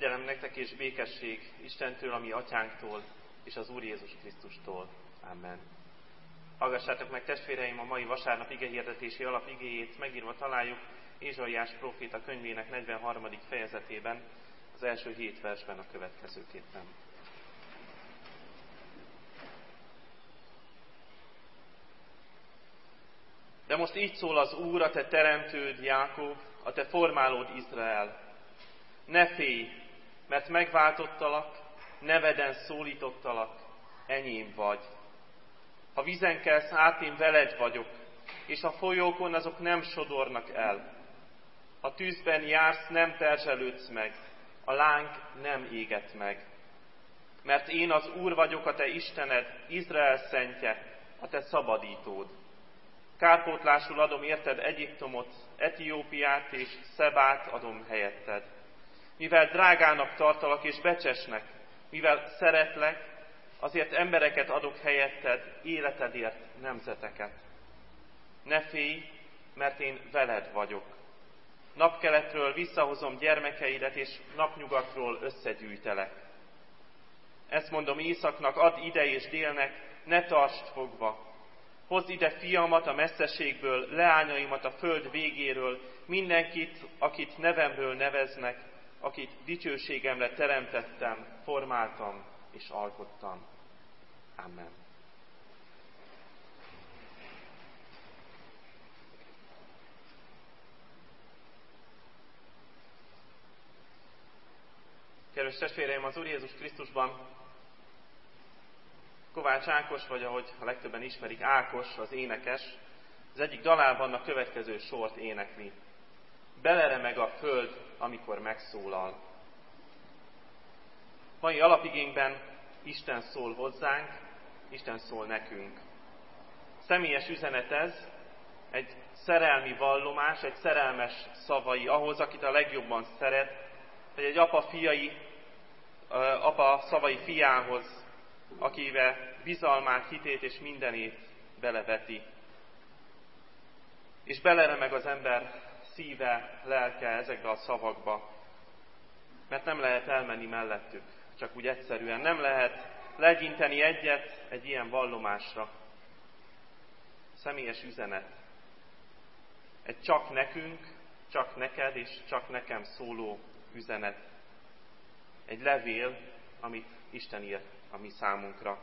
Kegyelem nektek és békesség Istentől, a mi atyánktól, és az Úr Jézus Krisztustól. Amen. Hallgassátok meg, testvéreim, a mai vasárnap igehirdetési alapigéjét. Megírva találjuk Ézsaiás próféta könyvének 43. fejezetében, az első 7 versben a következőképpen. De most így szól az Úr, a te teremtőd, Jákob, a te formálód, Izrael. Ne félj, mert megváltottalak, neveden szólítottalak, enyém vagy. Ha vízen kelsz át, én veled vagyok, és a folyókon azok nem sodornak el. Ha tűzben jársz, nem perzselődsz meg, a láng nem éget meg. Mert én az Úr vagyok, a te Istened, Izrael szentje, a te szabadítód. Kárpótlásul adom érted Egyiptomot, Etiópiát és Szebát adom helyetted. Mivel drágának tartalak és becsesnek, mivel szeretlek, azért embereket adok helyetted, életedért nemzeteket. Ne félj, mert én veled vagyok. Napkeletről visszahozom gyermekeidet, és napnyugatról összegyűjtelek. Ezt mondom északnak, add ide, és délnek, ne tartsd fogva. Hozd ide fiamat a messzeségből, leányaimat a föld végéről, mindenkit, akit nevemről neveznek, akit dicsőségemre teremtettem, formáltam és alkottam. Amen. Kedves testvéreim, az Úr Jézus Krisztusban Kovács Ákos, vagy ahogy a legtöbben ismerik, Ákos, az énekes, az egyik dalában a következő sort énekli. Beleremeg a föld, amikor megszólal. Mai alapigénkben Isten szól hozzánk, Isten szól nekünk. Személyes üzenet ez, egy szerelmi vallomás, egy szerelmes szavai ahhoz, akit a legjobban szeret, vagy egy apa szavai fiához, akivel bizalmát, hitét és mindenét beleveti. És beleremeg az ember szíve, lelke ezekbe a szavakba, mert nem lehet elmenni mellettük, csak úgy egyszerűen. Nem lehet legyinteni egyet egy ilyen vallomásra. Személyes üzenet. Egy csak nekünk, csak neked és csak nekem szóló üzenet. Egy levél, amit Isten ír a mi számunkra.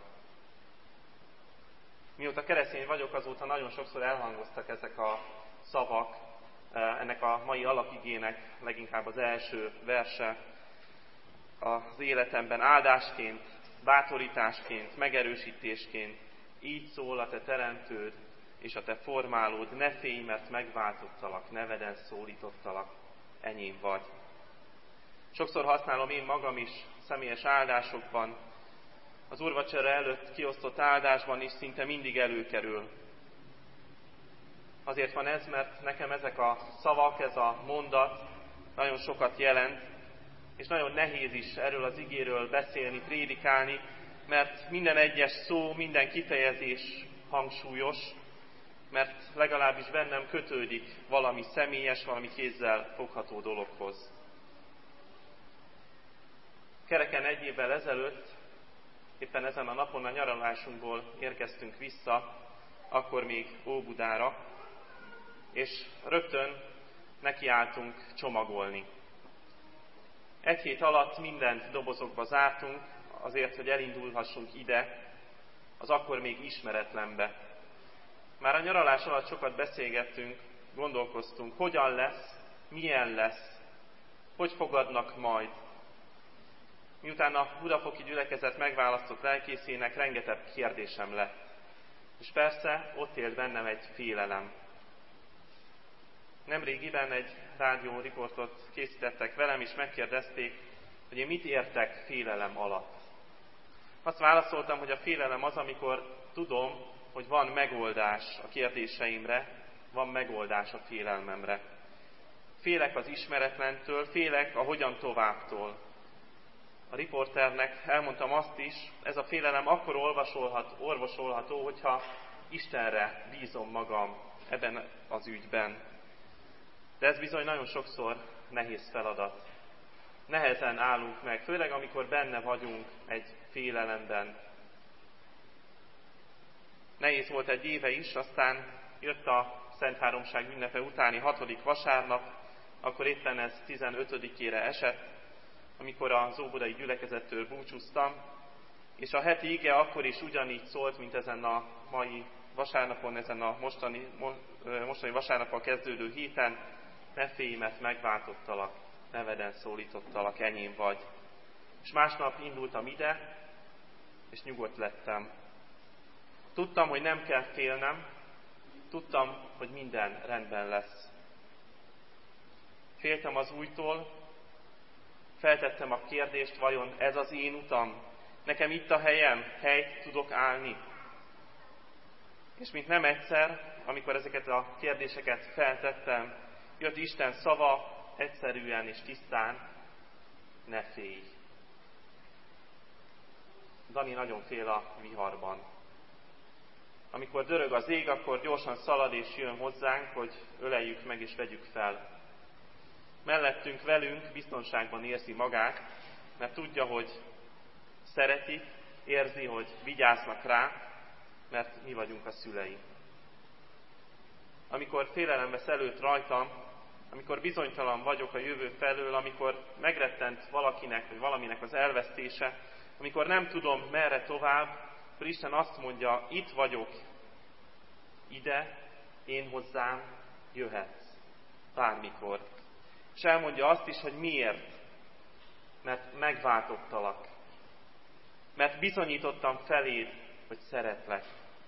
Mióta keresztény vagyok, azóta nagyon sokszor elhangoztak ezek a szavak, ennek a mai alapigének leginkább az első verse az életemben áldásként, bátorításként, megerősítésként. Így szól a te teremtőd és a te formálód, ne félj, mert megváltottalak, neveden szólítottalak, enyém vagy. Sokszor használom én magam is személyes áldásokban, az úrvacsora előtt kiosztott áldásban is szinte mindig előkerül. Azért van ez, mert nekem ezek a szavak, ez a mondat nagyon sokat jelent, és nagyon nehéz is erről az igéről beszélni, prédikálni, mert minden egyes szó, minden kifejezés hangsúlyos, mert legalábbis bennem kötődik valami személyes, valami kézzel fogható dologhoz. Kereken 1 évvel ezelőtt, éppen ezen a napon a nyaralásunkból érkeztünk vissza, akkor még Óbudára, és rögtön nekiálltunk csomagolni. 1 hét alatt mindent dobozokba zártunk, azért, hogy elindulhassunk ide, az akkor még ismeretlenbe. Már a nyaralás alatt sokat beszélgettünk, gondolkoztunk, hogyan lesz, milyen lesz, hogy fogadnak majd. Miután a budafoki gyülekezet megválasztott lelkészének, rengeteg kérdésem lett. És persze ott élt bennem egy félelem. Nemrégiben egy rádióriportot készítettek velem, és megkérdezték, hogy én mit értek félelem alatt. Azt válaszoltam, hogy a félelem az, amikor tudom, hogy van megoldás a kérdéseimre, van megoldás a félelmemre. Félek az ismeretlentől, félek a hogyan továbbtól. A riporternek elmondtam azt is, ez a félelem akkor orvosolható, hogyha Istenre bízom magam ebben az ügyben. De ez bizony nagyon sokszor nehéz feladat. nehezen állunk meg, főleg amikor benne vagyunk egy félelemben. Nehéz volt egy éve is, aztán jött a Szent Háromság ünnepe utáni 6. vasárnap, akkor éppen ez 15-ére esett, amikor az óbudai gyülekezettől búcsúztam, és a heti ige akkor is ugyanígy szólt, mint ezen a mai vasárnapon, ezen a mostani vasárnappal kezdődő héten: ne félj, mert megváltottalak, neveden szólítottalak, enyém vagy. És másnap indultam ide, és nyugodt lettem. Tudtam, hogy nem kell félnem, tudtam, hogy minden rendben lesz. Féltem az újtól, feltettem a kérdést, vajon ez az én utam? Nekem itt a helyem, helyt tudok állni? És mint nem egyszer, amikor ezeket a kérdéseket feltettem, jött Isten szava egyszerűen és tisztán: ne félj. Dani nagyon fél a viharban. Amikor dörög az ég, akkor gyorsan szalad és jön hozzánk, hogy öleljük meg és vegyük fel. Mellettünk, velünk biztonságban érzi magát, mert tudja, hogy szereti, érzi, hogy vigyáznak rá, mert mi vagyunk a szülei. Amikor félelem vesz előtt rajtam, amikor bizonytalan vagyok a jövő felől, amikor megrettent valakinek vagy valaminek az elvesztése, amikor nem tudom merre tovább, akkor Isten azt mondja: itt vagyok, ide, én hozzám jöhetsz, bármikor. És elmondja azt is, hogy miért. Mert megváltottalak. Mert bizonyítottam feléd, hogy szeretlek.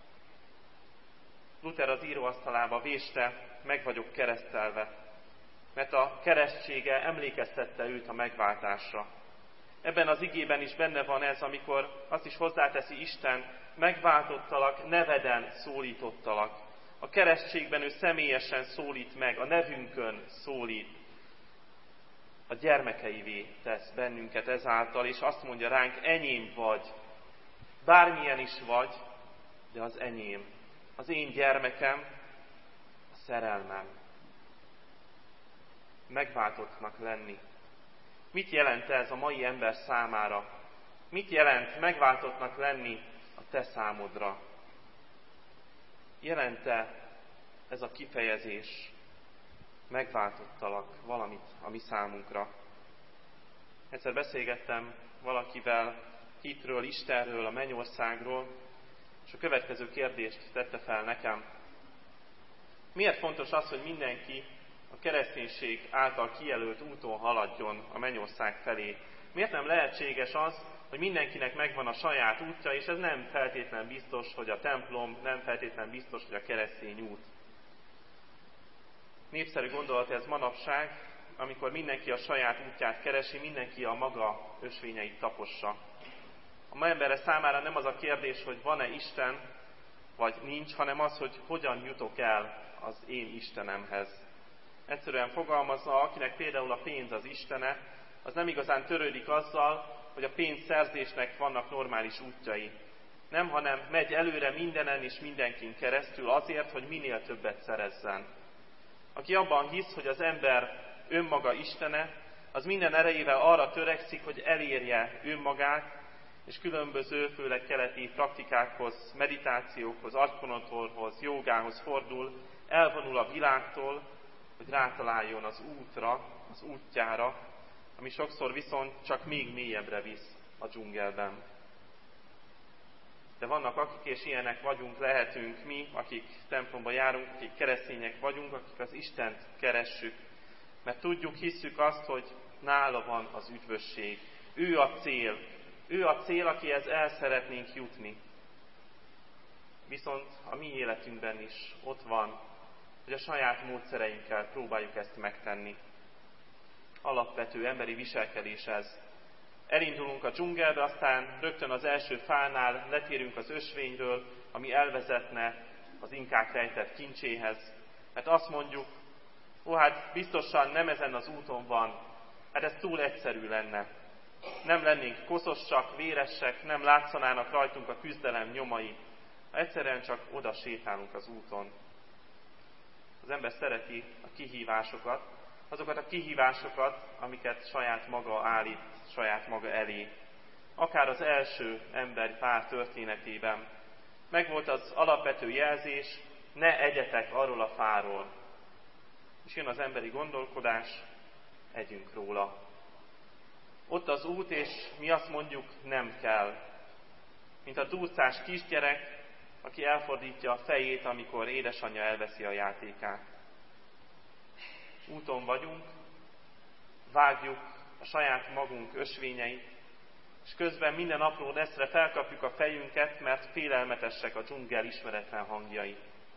Luther az íróasztalába véste: meg vagyok keresztelve. Mert a keresztsége emlékeztette őt a megváltásra. Ebben az igében is benne van ez, amikor azt is hozzáteszi Isten: megváltottalak, neveden szólítottalak. A keresztségben ő személyesen szólít meg, a nevünkön szólít. A gyermekeivé tesz bennünket ezáltal, és azt mondja ránk: enyém vagy. Bármilyen is vagy, de az enyém. Az én gyermekem, a szerelmem. Megváltottnak lenni. Mit jelent ez a mai ember számára? Mit jelent megváltottnak lenni a te számodra? Jelent-e ez a kifejezés: megváltottalak valamit a mi számunkra? Egyszer beszélgettem valakivel hitről, Istenről, a mennyországról, és a következő kérdést tette fel nekem: miért fontos az, hogy mindenki a kereszténység által kijelölt úton haladjon a mennyország felé? Miért nem lehetséges az, hogy mindenkinek megvan a saját útja, és ez nem feltétlen biztos, hogy a templom, nem feltétlen biztos, hogy a keresztény út? Népszerű gondolat ez manapság, amikor mindenki a saját útját keresi, mindenki a maga ösvényeit tapossa. A ma embere számára nem az a kérdés, hogy van-e Isten, vagy nincs, hanem az, hogy hogyan jutok el az én Istenemhez. Egyszerűen fogalmazva, akinek például a pénz az istene, az nem igazán törődik azzal, hogy a pénzszerzésnek vannak normális útjai. Nem, hanem megy előre mindenen és mindenkin keresztül azért, hogy minél többet szerezzen. Aki abban hisz, hogy az ember önmaga istene, az minden erejével arra törekszik, hogy elérje önmagát, és különböző, főleg keleti praktikákhoz, meditációkhoz, agykonotorhoz, jógához fordul, elvonul a világtól, hogy rátaláljon az útra, az útjára, ami sokszor viszont csak még mélyebbre visz a dzsungelben. De vannak akik, és ilyenek vagyunk, lehetünk mi, akik templomba járunk, akik keresztények vagyunk, akik az Istent keressük, mert tudjuk, hisszük azt, hogy nála van az üdvösség. Ő a cél, akihez el szeretnénk jutni. Viszont a mi életünkben is ott van, hogy a saját módszereinkkel próbáljuk ezt megtenni. Alapvető emberi viselkedés ez. Elindulunk a dzsungelbe, aztán rögtön az első fánál letérünk az ösvényről, ami elvezetne az inkák rejtett kincséhez. Mert azt mondjuk: hát biztosan nem ezen az úton van, hát ez túl egyszerű lenne. Nem lennénk koszosak, véresek, nem látszanának rajtunk a küzdelem nyomai. Egyszerűen csak oda sétálunk az úton. Az ember szereti a kihívásokat, azokat a kihívásokat, amiket saját maga állít, saját maga elé. Akár az első emberi pár történetében. Megvolt az alapvető jelzés, ne egyetek arról a fáról. És jön az emberi gondolkodás, együnk róla. Ott az út, és mi azt mondjuk, nem kell. Mint a durcás kisgyerek, aki elfordítja a fejét, amikor édesanyja elveszi a játékát. Úton vagyunk, vágjuk a saját magunk ösvényeit, és közben minden apró neszre felkapjuk a fejünket, mert félelmetesek a dzsungel ismeretlen hangjai.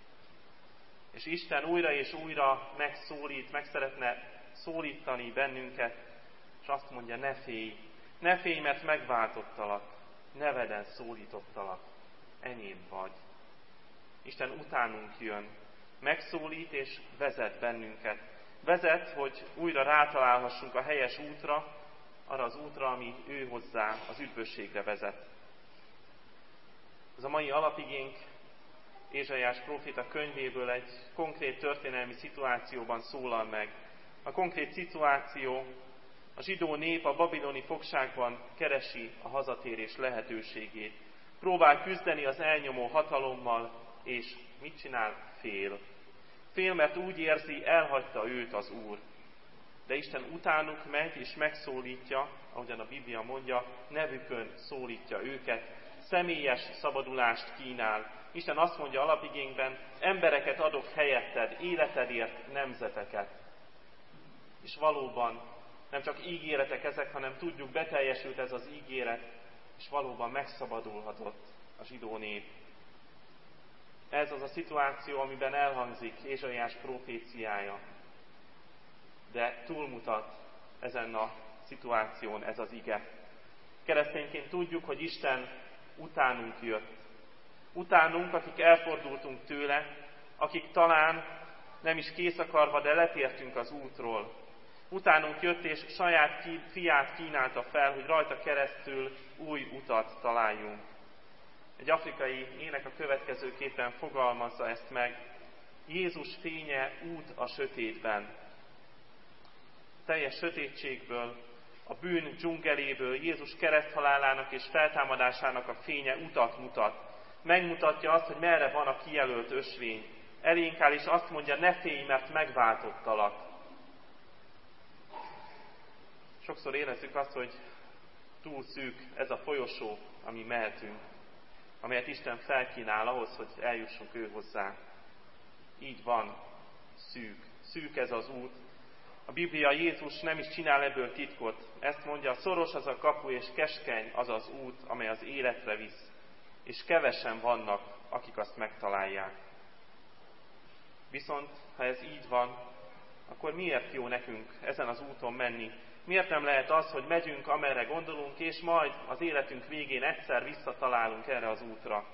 És Isten újra és újra megszólít, meg szeretne szólítani bennünket, és azt mondja, ne félj, mert megváltottalak, neveden szólítottalak, enyém vagy. Isten utánunk jön, megszólít és vezet bennünket. Vezet, hogy újra rátalálhassunk a helyes útra, arra az útra, ami ő hozzá az üdvösségre vezet. Ez a mai alapigénk Ézsaiás próféta könyvéből egy konkrét történelmi szituációban szólal meg. A konkrét szituáció, a zsidó nép a babiloni fogságban keresi a hazatérés lehetőségét. Próbál küzdeni az elnyomó hatalommal, és mit csinál? Fél. Fél, mert úgy érzi, elhagyta őt az Úr. De Isten utánuk megy, és megszólítja, ahogyan a Biblia mondja, nevükön szólítja őket, személyes szabadulást kínál. Isten azt mondja alapigénkben, embereket adok helyetted, életedért nemzeteket. És valóban nem csak ígéretek ezek, hanem tudjuk, beteljesült ez az ígéret, és valóban megszabadulhatott a zsidó nép. Ez az a szituáció, amiben elhangzik Ézsaiás proféciája. De túlmutat ezen a szituáción ez az ige. Keresztényként tudjuk, hogy Isten utánunk jött. Utánunk, akik elfordultunk tőle, akik talán nem is kész akarva, de letértünk az útról. Utánunk jött, és saját fiát kínálta fel, hogy rajta keresztül új utat találjunk. Egy afrikai ének a következőképpen fogalmazza ezt meg. Jézus fénye út a sötétben. Teljes sötétségből, a bűn dzsungeléből Jézus kereszthalálának és feltámadásának a fénye utat mutat. Megmutatja azt, hogy merre van a kijelölt ösvény. Elénk áll, és azt mondja, ne félj, mert megváltottalak. Sokszor érezzük azt, hogy túl szűk ez a folyosó, ami mehetünk, amelyet Isten felkínál ahhoz, hogy eljussunk ő hozzá. Így van, szűk ez az út. A Biblia Jézus nem is csinál ebből titkot. Ezt mondja, szoros az a kapu és keskeny az az út, amely az életre visz. És kevesen vannak, akik azt megtalálják. Viszont, ha ez így van, akkor miért jó nekünk ezen az úton menni? Miért nem lehet az, hogy megyünk, amerre gondolunk, és majd az életünk végén egyszer visszatalálunk erre az útra?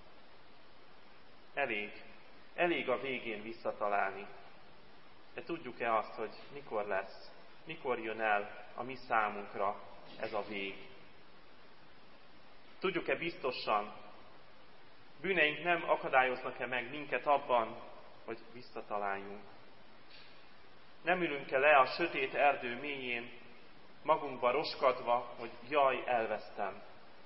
Elég a végén visszatalálni. De tudjuk-e azt, hogy mikor lesz, mikor jön el a mi számunkra ez a vég? Tudjuk-e biztosan, bűneink nem akadályoznak-e meg minket abban, hogy visszataláljunk? Nem ülünk-e le a sötét erdő mélyén, magunkba roskadva, hogy jaj, elvesztem.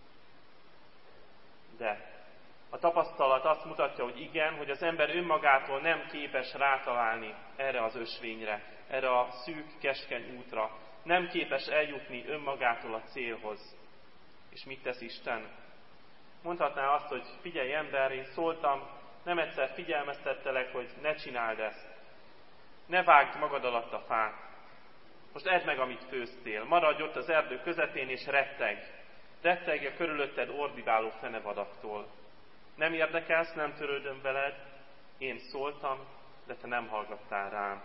De a tapasztalat azt mutatja, hogy igen, hogy az ember önmagától nem képes rátalálni erre az ösvényre, erre a szűk, keskeny útra. Nem képes eljutni önmagától a célhoz. És mit tesz Isten? Mondhatná azt, hogy figyelj ember, én szóltam, nem egyszer figyelmeztettelek, hogy ne csináld ezt. Ne vágd magad alatt a fát. Most edd meg, amit főztél. Maradj ott az erdő közepén, és rettegj. Rettegj a körülötted ordibáló fenevadaktól. Nem érdekelsz, nem törődöm veled. Én szóltam, de te nem hallgattál rám.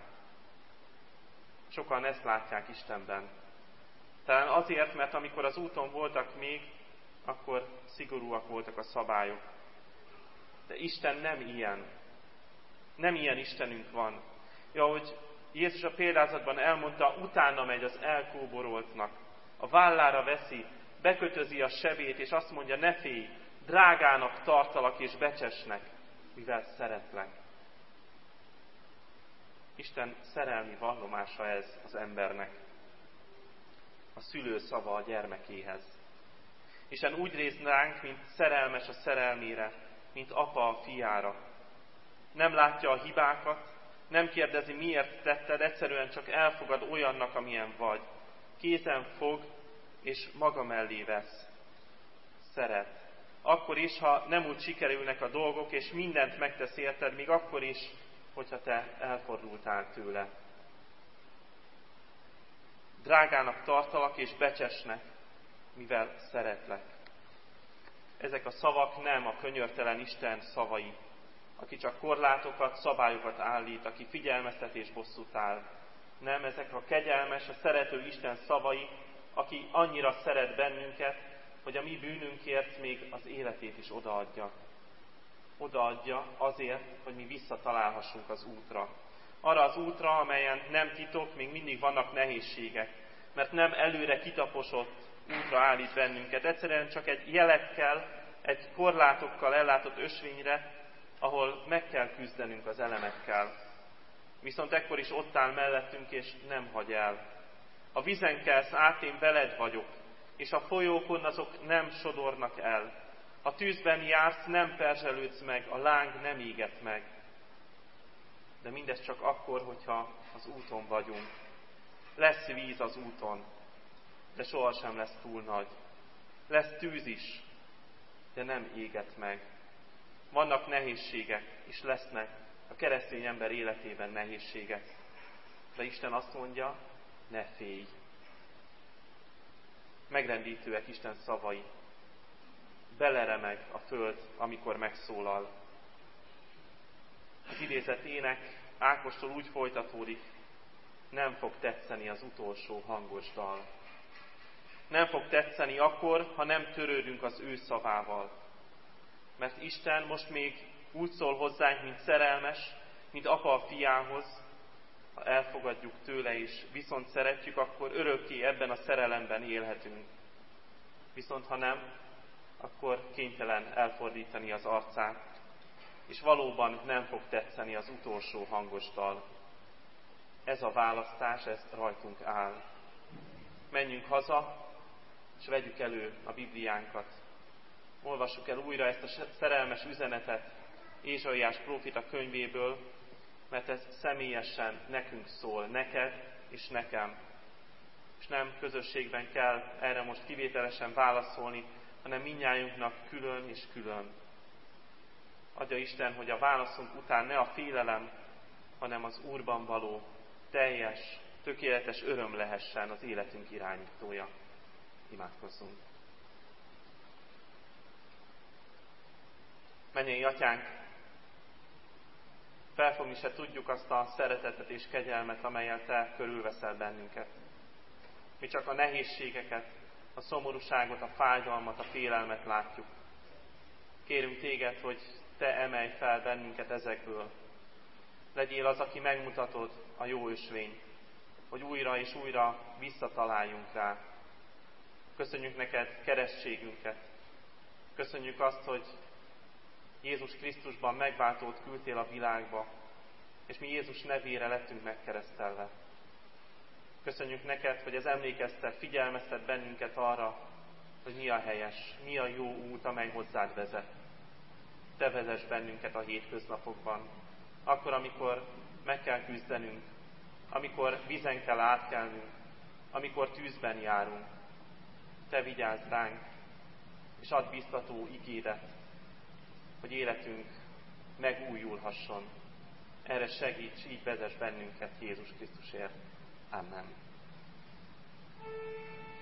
Sokan ezt látják Istenben. Talán azért, mert amikor az úton voltak még, akkor szigorúak voltak a szabályok. De Isten nem ilyen. Nem ilyen Istenünk van. Ja, hogy Jézus a példázatban elmondta, utána megy az elkóboroltnak. A vállára veszi, bekötözi a sebét, és azt mondja, ne félj, drágának tartalak és becsesnek, mivel szeretlek. Isten szerelmi vallomása ez az embernek. A szülő szava a gyermekéhez. Isten úgy néz ránk, mint szerelmes a szerelmére, mint apa a fiára. Nem látja a hibákat, nem kérdezi, miért tetted, egyszerűen csak elfogad olyannak, amilyen vagy. Kézen fog, és maga mellé vesz. Szeret. Akkor is, ha nem úgy sikerülnek a dolgok, és mindent megtesz érted, még akkor is, hogyha te elfordultál tőle. Drágának tartalak és becsesnek, mivel szeretlek. Ezek a szavak nem a könyörtelen Isten szavai, aki csak korlátokat, szabályokat állít, aki figyelmeztet és bosszút áll. Nem, ezek a kegyelmes, a szerető Isten szavai, aki annyira szeret bennünket, hogy a mi bűnünkért még az életét is odaadja. Odaadja azért, hogy mi visszatalálhassunk az útra. Arra az útra, amelyen nem titok, még mindig vannak nehézségek, mert nem előre kitaposott útra állít bennünket. Egyszerűen csak egy jelekkel, egy korlátokkal ellátott ösvényre, ahol meg kell küzdenünk az elemekkel. Viszont ekkor is ott áll mellettünk, és nem hagy el. A vízen kelsz át, én veled vagyok, és a folyókon azok nem sodornak el. A tűzben jársz, nem perzselődsz meg, a láng nem éget meg. De mindez csak akkor, hogyha az úton vagyunk. Lesz víz az úton, de sohasem lesz túl nagy. Lesz tűz is, de nem éget meg. Vannak nehézségek, és lesznek a keresztény ember életében nehézségek. De Isten azt mondja, ne félj. Megrendítőek Isten szavai. Beleremeg a föld, amikor megszólal. Az idézett ének Ákostól úgy folytatódik, nem fog tetszeni az utolsó hangos dal. Nem fog tetszeni akkor, ha nem törődünk az ő szavával. Mert Isten most még úgy szól hozzánk, mint szerelmes, mint apa a fiához. Ha elfogadjuk tőle és viszont szeretjük, akkor örökké ebben a szerelemben élhetünk. Viszont ha nem, akkor kénytelen elfordítani az arcát, és valóban nem fog tetszeni az utolsó hangos dal. Ez a választás, ez rajtunk áll. Menjünk haza, és vegyük elő a Bibliánkat. Olvassuk el újra ezt a szerelmes üzenetet Ézsaiás próféta könyvéből, mert ez személyesen nekünk szól, neked és nekem. És nem közösségben kell erre most kivételesen válaszolni, hanem mindnyájunknak külön és külön. Adja Isten, hogy a válaszunk után ne a félelem, hanem az Úrban való teljes, tökéletes öröm lehessen az életünk irányítója. Imádkozzunk! Mennyei Atyánk, felfogni se tudjuk azt a szeretetet és kegyelmet, amellyel Te körülveszel bennünket. Mi csak a nehézségeket, a szomorúságot, a fájdalmat, a félelmet látjuk. Kérünk Téged, hogy Te emelj fel bennünket ezekből. Legyél az, aki megmutatod a jó ösvényt, hogy újra és újra visszataláljunk rá. Köszönjük neked keresztségünket. Köszönjük azt, hogy Jézus Krisztusban megváltót küldtél a világba, és mi Jézus nevére lettünk megkeresztelve. Köszönjük neked, hogy ez emlékeztet, figyelmeztet bennünket arra, hogy mi a helyes, mi a jó út, amely hozzád vezet. Te vezess bennünket a hétköznapokban, akkor, amikor meg kell küzdenünk, amikor vízen kell átkelnünk, amikor tűzben járunk. Te vigyázz ránk, és add biztató igédet, hogy életünk megújulhasson. Erre segíts, így vezess bennünket Jézus Krisztusért. Amen.